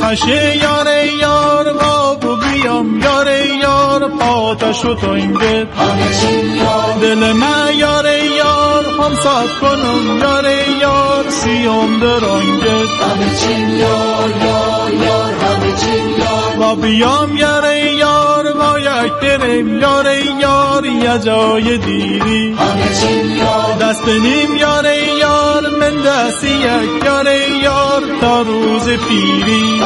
آتشه یاره یار بابو بیام یاره یار آتشو تو اینگه دل من یاره یار هم سات کنم یاره یار سیم درانگه و بیام یاره یار با یک بریم یاره یار یه جای دیری دست نیم یاره یار من دستی یک یاره یار تا روز پیری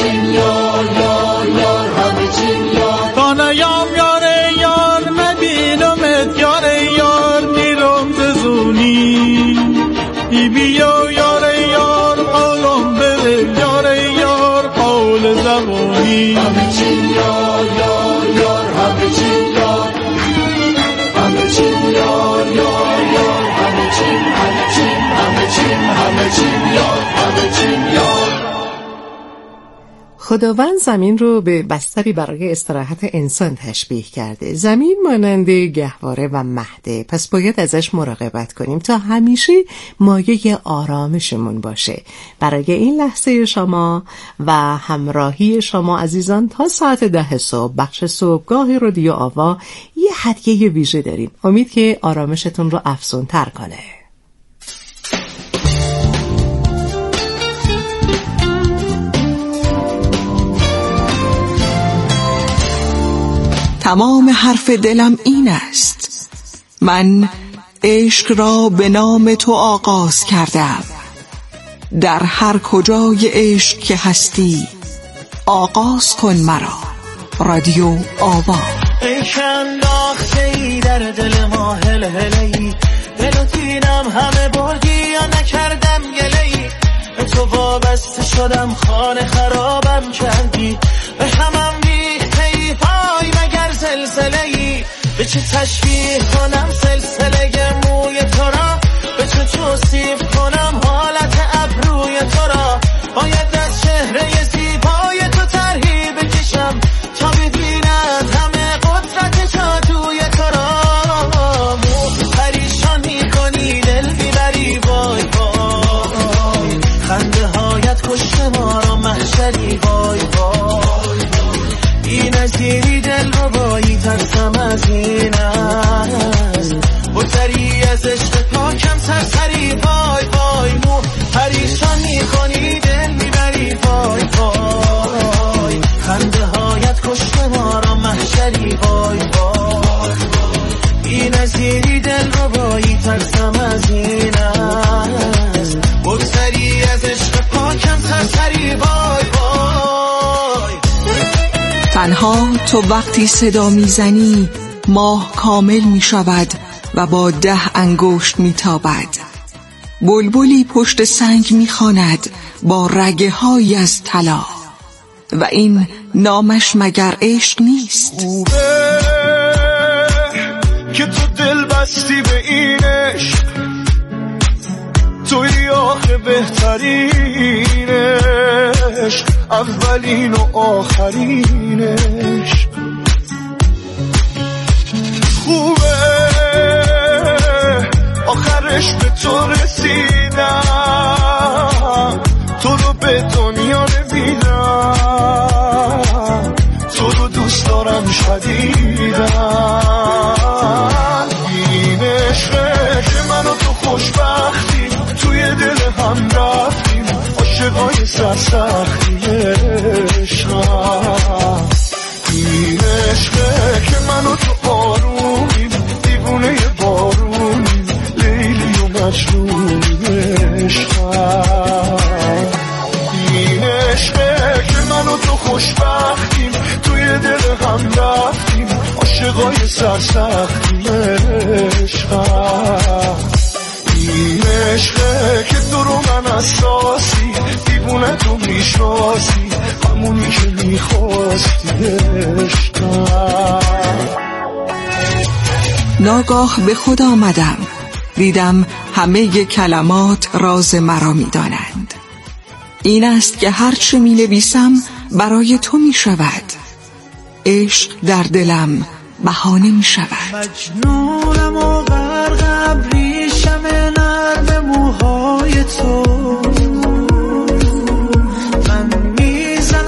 تا نیام یاره یار مبینمت یاره یار میرم تزونی ای بیا یاره یار قولم بده یاره یار قول زبونی همه چین یار یار یار همه چین یار همه چین یار یار یار همه چین همه چین همه چین همه چین یار همه چین یار. خداوند زمین رو به بستری برای استراحت انسان تشبیه کرده. زمین مانند گهواره و مهده، پس باید ازش مراقبت کنیم تا همیشه مایه آرامشمون باشه. برای این لحظه شما و همراهی شما عزیزان تا ساعت 10 صبح بخش صبحگاه رادیو آوا یه هدیه ویژه داریم. امید که آرامشتون رو افزون تر کنه. تمام حرف دلم این است، من عشق را به نام تو آغاز کردم. در هر کجای عشق که هستی آغاز کن مرا. رادیو آوا. عشق انداختی در دل ما هل هلی، دل تینم همه بردی یا نکردم گلی، به تو وابسته شدم خانه خرابم کردی، به همم ریختی پای مگر سلسله‌ای، به چه تشبیه کنم سلسله موی تو را، به چه توصیف کنم حالت ابروی تو را، باید از چهره زیبای تو طرحی بکشم تا ببینند همه قدرت جادوی تو را، پریشان می‌کنی دل میبری وای وای، خنده هایت کشته ما را محشری وای وای، این از دیری دل رو بایی ترسم از این است، بزری از عشق پاکم سرسری وای وای، مو پریشان می‌کنی دل میبری وای وای، خنده هایت کشته ما را محشری وای وای، این از دیری دل رو بایی ترسم از این است، بزری از عشق پاکم سرسری وای وای. تنها تو وقتی صدا میزنی ماه کامل میشود و با 10 انگشت میتابد، بلبلی پشت سنگ میخواند با رگه های از طلا، و این نامش مگر عشق نیست؟ خوبه که تو دل بستی به این عشق، توی آخه بهترین عشق، اولین و آخرین عشق. خوبه آخرش به تو رسیدم، تو رو به دنیا نمیدم، تو رو دوست دارم شدیدم، این عشقه که من و تو خوشبختیم، توی دل هم رفتیم، عاشقای سرسختی عشقم، این عشقه که من و تو آرومیم، دیوونه بارونیم، لیلی و مجنونیم عشقم، این عشقه که من و تو خوشبختیم، توی دل هم رفتیم، عاشقای سرسختی عشقم، این عشقه که تو رو من اساسی، دیوونه تو میشناسی، همونی که میخواستی عشقم. ناگاه به خود آمدم، دیدم همه کلمات راز مرا میدانند. این است که هرچه می نویسم برای تو می شود، عشق در دلم بهانه می شود. مجنونم و غرق ابریشم نرم موهای تو، من میزنم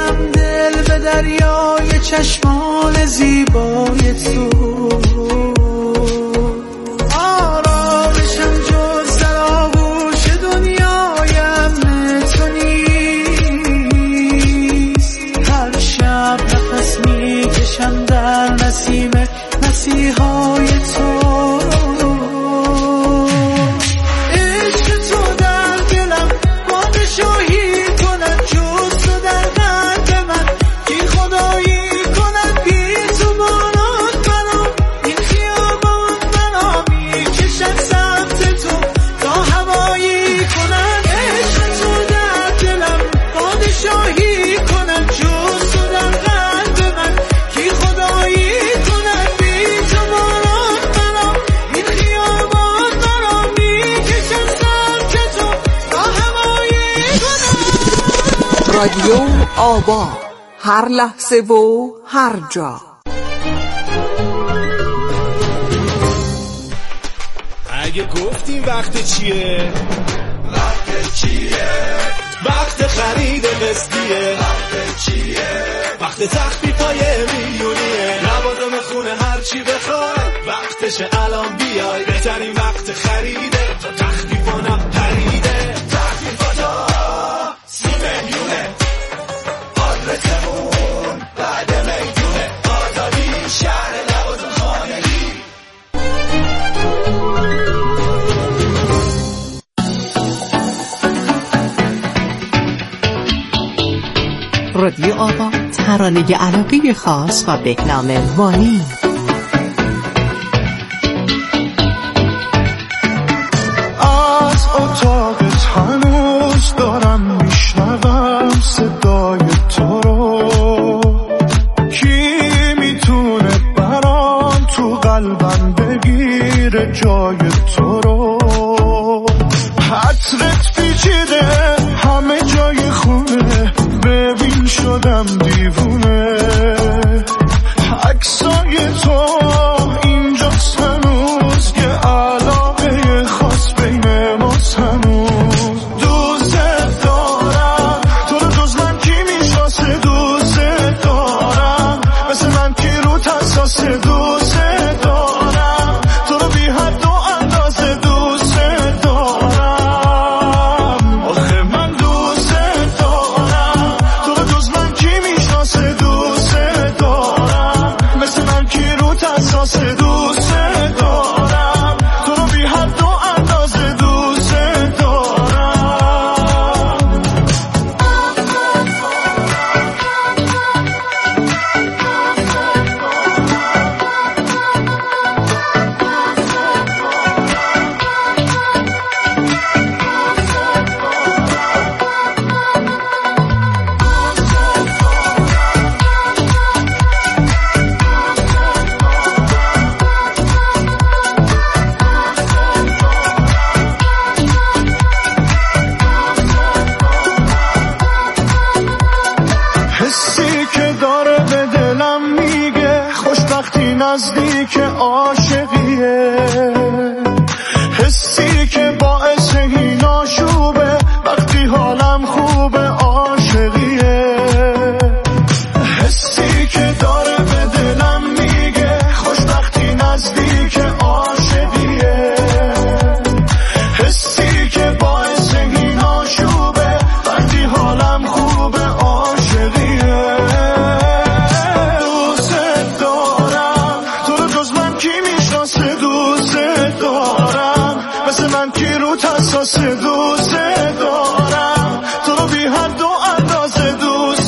رادیو آوا، هر لحظه و هر جا. اگه گفتیم وقت چیه؟ وقت چیه؟ وقت خرید قسطیه. وقت چیه؟ وقت تخفیفای میلیونیه. لوازم خونه هر چی بخوای وقتشه الان بیای. بهترین وقت خریده تا تخفیفانا پریده. تخفیفاتا 30 میلیونه. آدرسمون بعد میلیونه. آزادی شهر لوازم خانگی. رادیو آوا، ترانه علاقه خاص و بهنام وانی. از اتاقت هنوز دارم میشنوم صدای تو رو. کی میتونه برام تو قلبم بگیره جای تو رو. حسرت پیچیده همه جای خونه، ببین شدم دیوونه. عکسای تو اینجاست هنوز، یه علاقه خاص بین ماست هنوز. دوست دارم تو رو، جز من کی میشناسه؟ دوست دارم مثل من کی رو حساسه؟ دوست دارم تو رو بی حد و اندازه. دوست دارم آخه من دوست دارم تو رو، جز من کی میشناسه؟ دوست دارم مثل من کی رو حساسه؟ دوست دارم تو رو بی حد و اندازه. دوست دارم. حسی که داره به دلم میگه خوشبختی نزدیک عاشقیه. حسی که باعث این آشوبه وقتی حالم خوبه عاشقیه. حسی که داره به دلم میگه خوشبختی نزدیک عاشقیه. حسی که باعث این آشوبه وقتی حالم خوبه عاشقیه. دوست دارم تو رو، جز من کی میشناسه؟ دوست دارم مثل من کی رو حساسه؟ دوست دارم تو رو بی حد و اندازه. دوست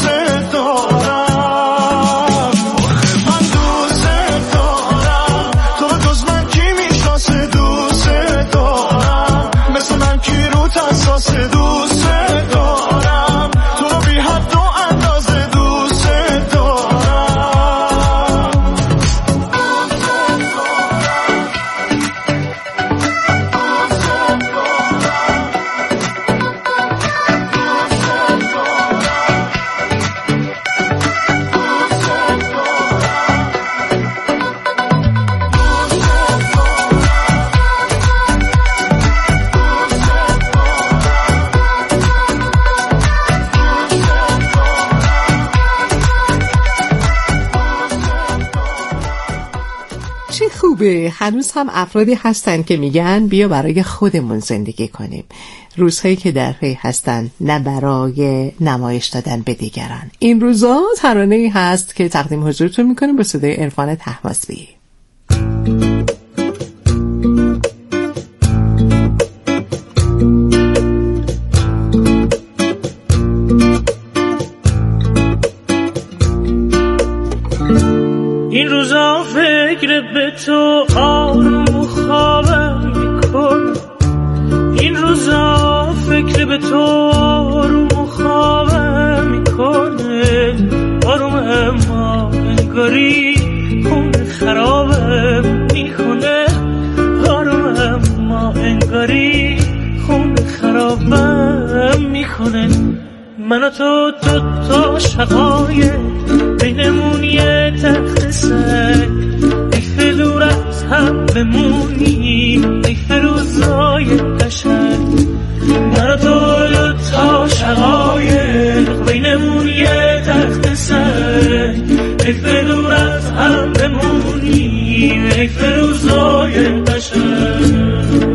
دارم آخه من دوست دارم تو رو، جز من کی میشناسه؟ دوست دارم مثل من کی رو حساسه؟ دوست دارم تو رو بی حد و اندازه. دوست دارم. چه خوبه هنوز هم افرادی هستن که میگن بیا برای خودمون زندگی کنیم. روزهایی که در پی هستن نه برای نمایش دادن به دیگران. این روزا ترانه‌ای هست که تقدیم حضورتون میکنیم با صدای عرفان طهماسبی. این روزا فکر به تو آروم و خوابم میکنه. این روزا فکر به تو آروم و خوابم میکنه. آروم اما انگاری خون خرابم میکنه. آروم اما انگاری خون خرابم میکنه. من و تو دوتا شقایق بینمون یه تخت سگ ایف دور از هم بمونیم ایف روزای قشنگ من و تو دوتا شقایق بینمون یه تخت سگ ایف دور از هم بمونیم ایف روزای قشنگ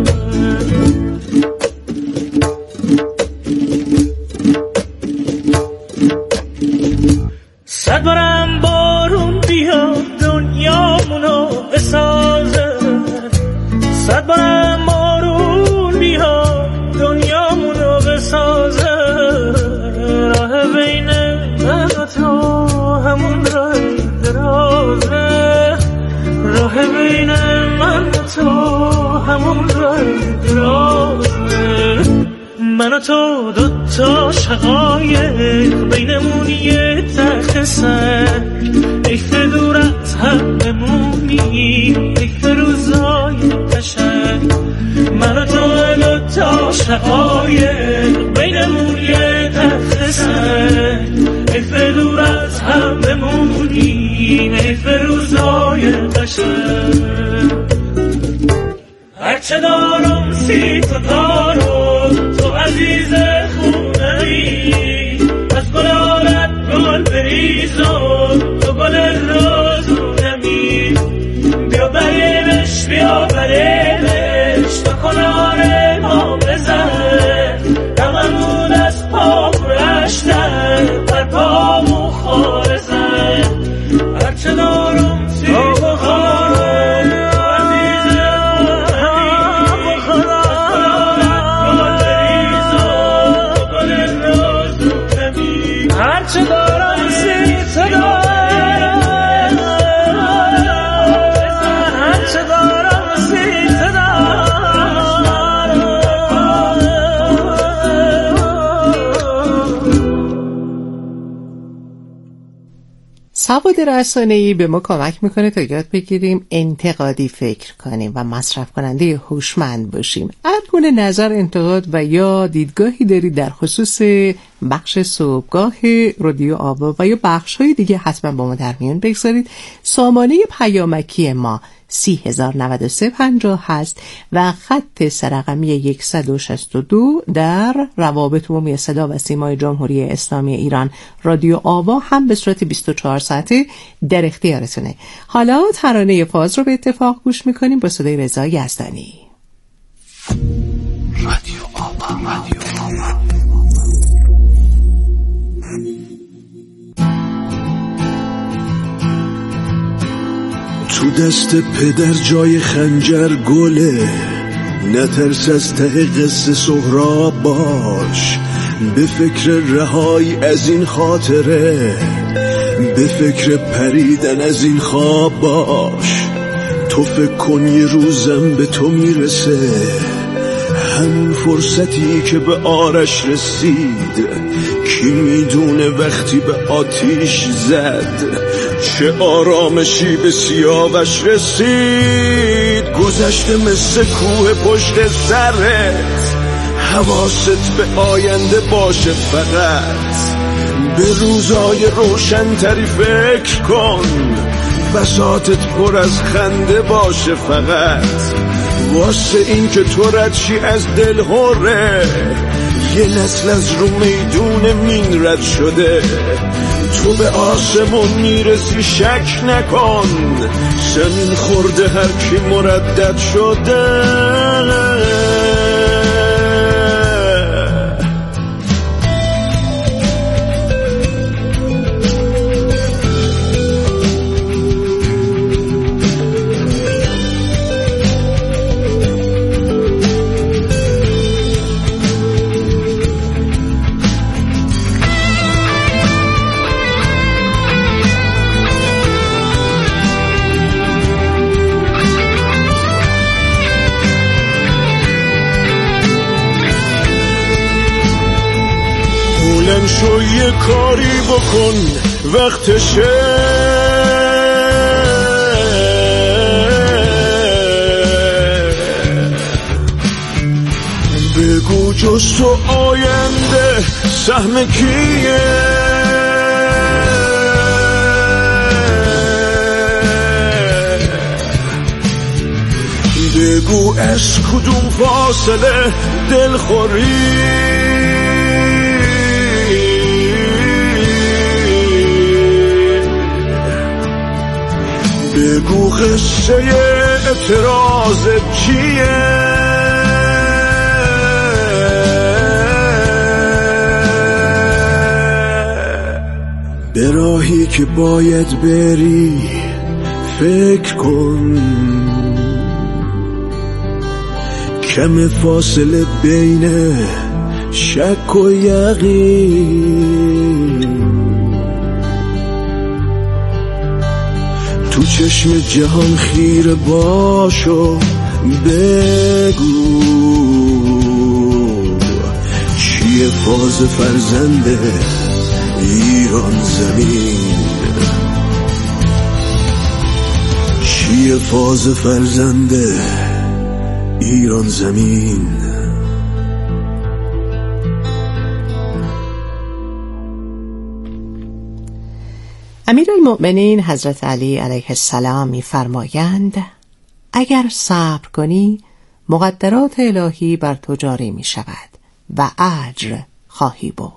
صد بارم بارون بیا دنیامونو بسازه صد بارم بارون بیا دنیامونو بسازه راه بین من و تو همون راه درازه راه بین من و تو همون راه درازه من و تو دوتا شقایق بینمون یه تخت سگ ایف دور از هم بمونیم ایف روزای قشنگ من و تو دوتا شقایق بینمون یه تخت سگ ایف دور از هم بمونیم ایف روزای قشنگ هرچه دارم سی تا دارم تو عزیز خونه ای از گلالت گل بریزم تو گل روزو نمی بیا بریمش بیا بریمش تا کنار ما بزن دممون از پا برشتن بر پامو خارزن هرچه دارم سی تا دارم هرچه دارم سی تا دارم هرچه دارم سی تا دارم سواد رسانه‌ای به ما کمک میکنه تا یاد بگیریم انتقادی فکر کنیم و مصرف کننده هوشمند باشیم. هر گونه نظر، انتقاد و یا دیدگاهی دارید در خصوص بخش صبحگاه رادیو آوا و یا بخش‌های دیگه حتما با ما در میان بگذارید. سامانه پیامکی ما 309350 هست و خط سررقمی 162 در روابط عمومی صدا و سیمای جمهوری اسلامی ایران رادیو آوا هم به صورت 24 ساعته در اختیارتونه. حالا ترانه فاز رو به اتفاق گوش میکنیم با صدای رضا یزدانی. رادیو آوا رادیو آوا تو دست پدر جای خنجر گله نترس از ته قصه سهراب باش به فکر رهایی از این خاطره به فکر پریدن از این خواب باش تو فکر کن یه روزم به تو میرسه همون فرصتی که به آرش رسید کی میدونه وقتی به آتیش زد چه آرامشی به سیاوش رسید گذشته مثل کوه پشت سرت حواست به آینده باشه فقط به روزای روشن‌تری فکر کن بساطت پر از خنده باشه فقط واسه این که تو ردشی از دل هره یه نسل از رو میدون مین رد شده تو به آسمون میرسی شک نکن زمین خورده هر کی مردد شده شو یه کاری بکن وقتشه بگو جز تو آینده سهم کیه؟ بگو از کدوم فاصله دلخوری؟ بگو قصه اعتراضت چیه؟ به راهی که باید بری فکر کن، کم فاصله بین شک و یقین. تو چشم جهان خیره باش و بگو چیه فاز فرزند ایران زمین؟ چیه فاز فرزند ایران زمین؟ امیرالمؤمنین حضرت علی علیه السلام می‌فرمایند اگر صبر کنی مقدرات الهی بر تو جاری می شود و اجر خواهی برد.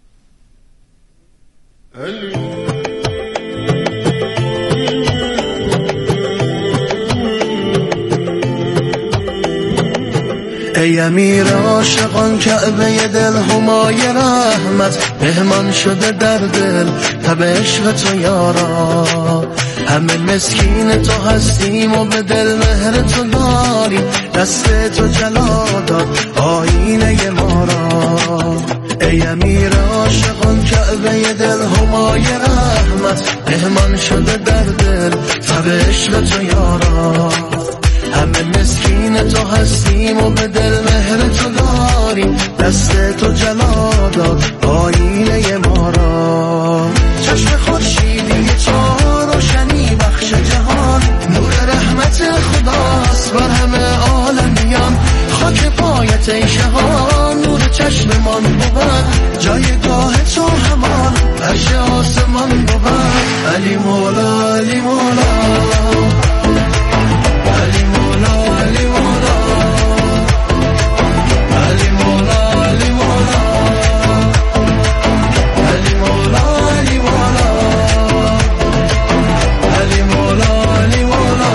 ای امیر عاشقان کعبه دل همای رحمت، مهمان شده در دل تب عشق تو یارا. همه مسکین تو هستیم و به دل مهر تو داریم، دست تو جلا داد آینه ما را. ای امیر عاشقان کعبه دل همای رحمت، مهمان شده در دل تب عشق تو یارا. همه مسکین تو هستیم و به دل مهر تو داریم، دست تو جلا داد آینه ما را. چشم خورشیدی تو روشنی بخش جهان، نور رحمت خداست بر همه عالمیان. خاک پایت ای شهان، نور چشممان بود جایگاه تو همان، عرش آسمان بود. علی مولا علی مولا علی مولا علی مولا علی مولا علی مولا علی مولا علی مولا علی مولا علی مولا.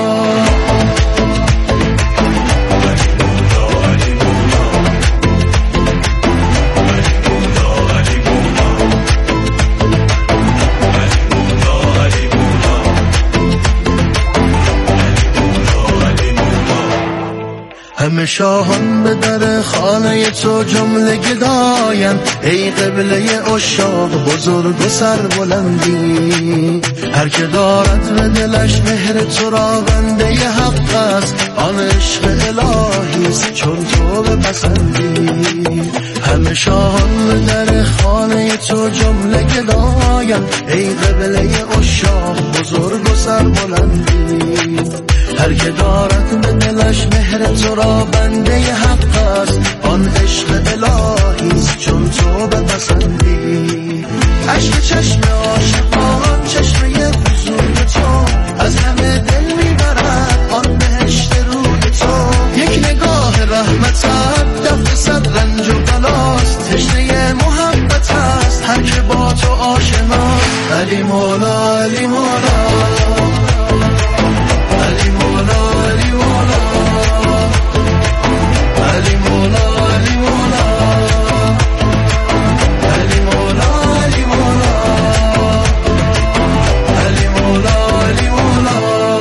همه شاهان به در خانه تو جمله گداین، ای قبله عشاق بزرگ و سربلندی. هر که دارد به دلش مهر تو را بنده حق است، آن عشق الهی است چون تو بپسندی. همه شاهان به در خانه تو جمله گداین، ای قبله عشاق بزرگ و سربلندی. هر که دارد به دلش مهر تو را بنده حق است، آن عشق الهی است چون تو بپسندی. عشق چشم عاشقان چشمه حضور تو، از همه دل میبرد آن بهشت روی تو. یک نگاه رحمتت دفع صد رنج و بلاست، تشنه محبت است هر که با تو آشنا. علی مولا علی مولا علی مولا علی مولا علی مولا علی مولا علی مولا علی مولا علی مولا علی مولا.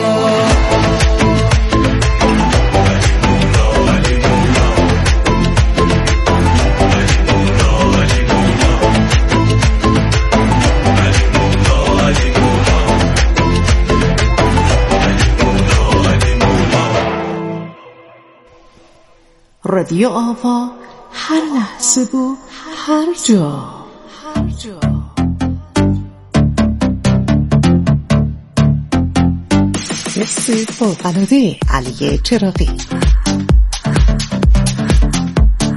رادیو آوا، هر لحظه و هر جا. حس فوق‌العاده علی چراغی.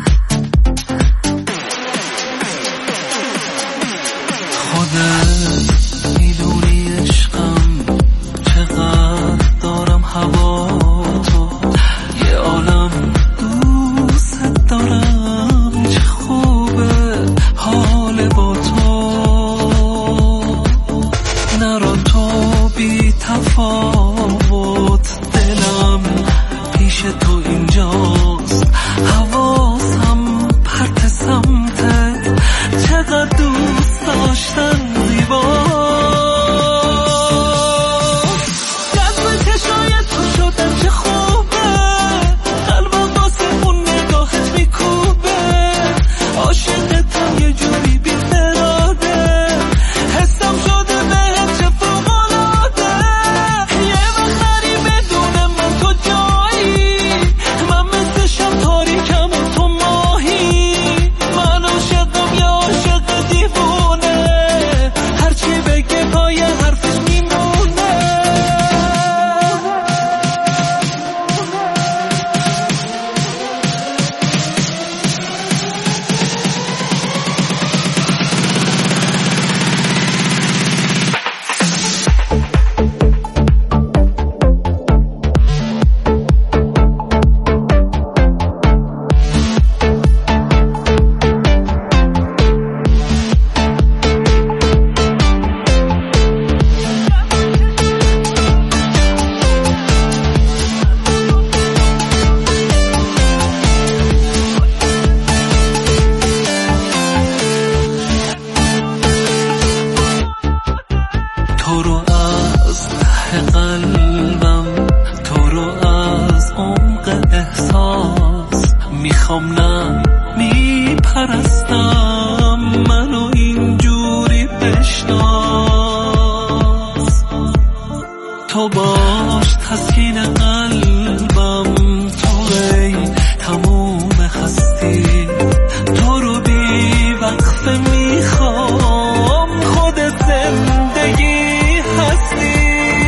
خطاست، میخوام نه میپرستم، منو اینجوری بشناس. تو باش تسکین قلبم، تو ای تموم هستی، تو رو بی وقفه میخوام، خودت زندگی هستی.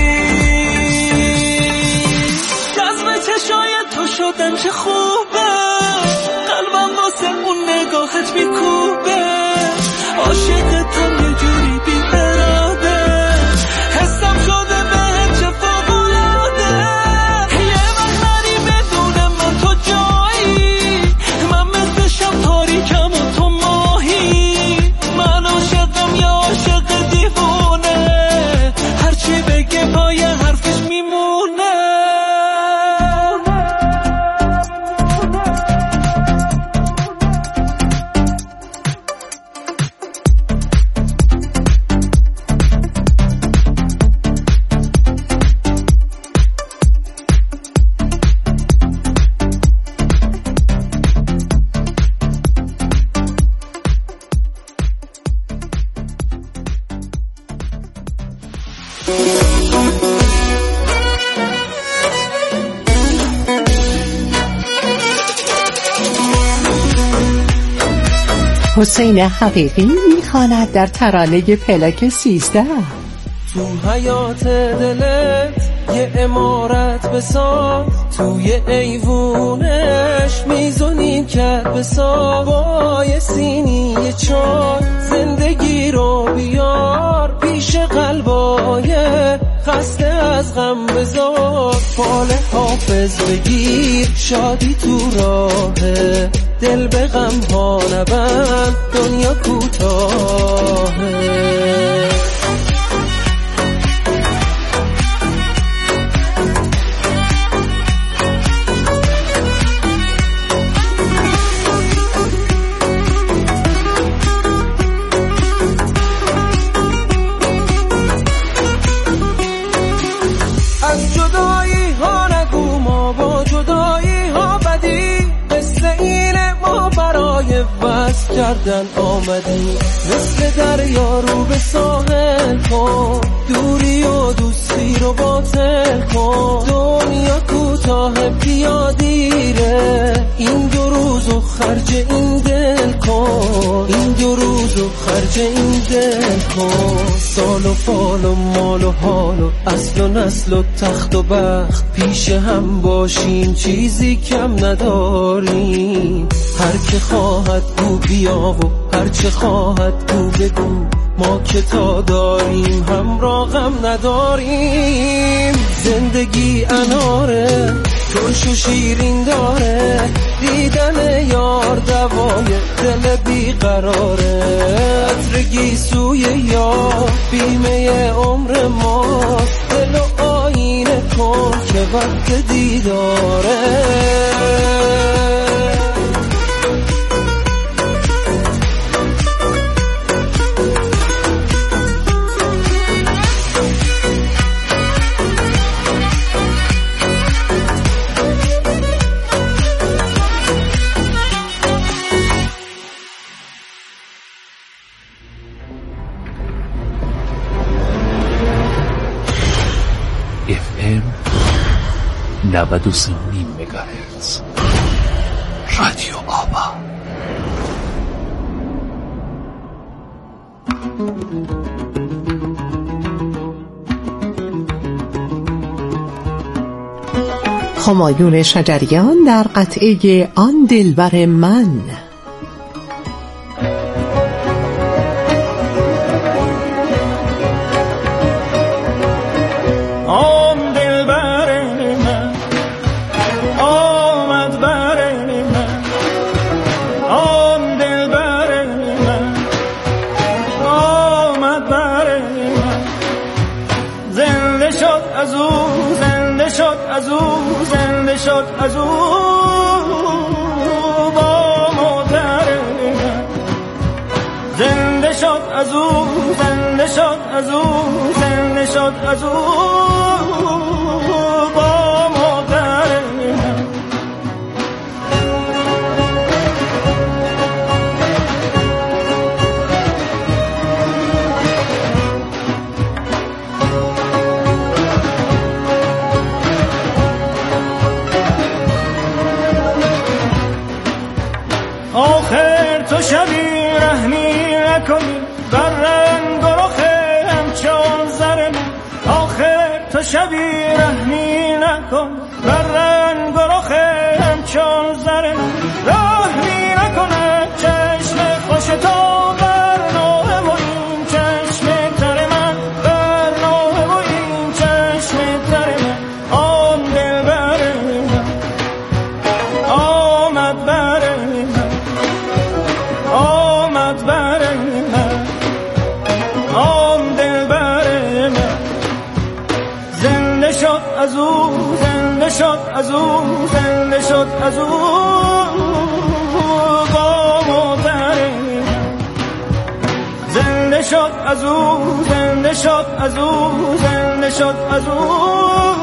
جذب چشای تو شدم چه خوبه، قلبم واسه اون نگاهت میکوبه، عاشقتم یه جوری بی اراده، حسم شده بهت چه فوق‌العاده. یه وقت نری بدون من تو جایی، من مثل شب تاریکم و تو ماهی، من عاشقم یا عاشق دیوونه، هرچی بگه پای حرفش میمونه. حسین حقیقی میخواند در ترانه پلاک 13: تو حیات دلت یه عمارت بساز، توی ایوونش میزونی کرد بساز، با یه سینی یه چای زندگی رو بیار پیش قلبای خسته از غم بذار، فال حافظ بگیر شادی تو راهه، دل به غم ها نبند دنیا کوتاهه. از جدایی ها نگو، ما با جدایی ها بدی، قصه اینه ما برای وصل کردن آمدی، مثل دریا رو به ساحل کن، دوری و دوستی رو باطل کن، دنیا کوتاه بیا دیره، این دو روزو خرج این دل کن، این دو روزو خرج این دل کن، سال و فال و مال و حال و اصل و نسل و تخت و بخت پیش هم باشیم، چیزی کم نداریم، هر که خواهد گو بیا و هر چه خواهد گو بگو، ما که تا داریم همراه غم نداریم. زندگی اناره ترش و شیرین داره، دیدن یار دوای دل بیقراره، عطر گیسوی یار بیمه عمر ماست، دل و آینه کن که وقت دیداره. FM 93 مگاهرتز رادیو آبا. همایون شجریان در قطعه آن دلبر من. از او با مادر من زنده شد، از او زنده شد، از او زنده شد، از او با مادر من. تو شبی رحمی نکنی بر رنگ و رخ همچون زر من. آخر تو شبی رحمی نکن بر رنگ و رخ همچون زر من. رحمی نکنه چشم خوش تو بر نوه و این چشم تر من، بر نوه و این چشم تر من. آن دل بر من آمد بر من، آمد بر من، آن دل بر من. زنده شد از او، زنده شد از او، زنده شد از او با مادر من. زنده شد از او، زنده شد از او، زنده شد از او